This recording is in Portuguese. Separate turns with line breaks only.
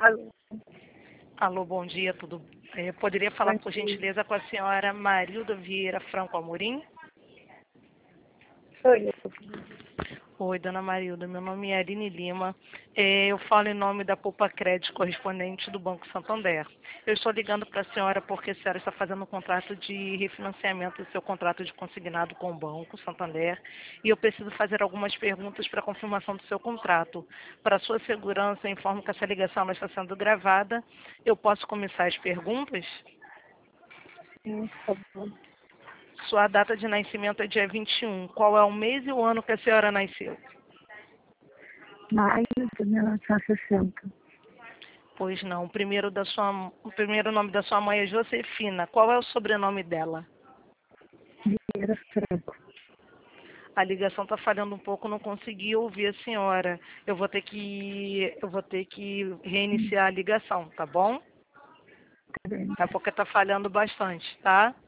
Alô,
Alô, bom dia, poderia falar,
bom
por
dia.
gentileza, com a senhora Marilda Vieira Franco Amorim?
Sou eu.
Oi, dona Marilda, meu nome é Aline Lima. Eu falo em nome da Poupa Crédito, correspondente do Banco Santander. Eu estou ligando para a senhora porque a senhora está fazendo um contrato de refinanciamento do seu contrato de consignado com o Banco Santander e eu preciso fazer algumas perguntas para confirmação do seu contrato. Para sua segurança, eu informo que essa ligação ela está sendo gravada. Eu posso começar as perguntas?
Sim, por favor.
Sua data de nascimento é dia 21. Qual é o mês e o ano que a senhora nasceu?
Maio de 1960.
Pois não. O primeiro nome da sua mãe é Josefina. Qual é o sobrenome dela?
Vieira Franco.
A ligação está falhando um pouco, não consegui ouvir a senhora. Eu vou ter que reiniciar a ligação, tá bom?
Tá bem.
É porque está falhando bastante, tá?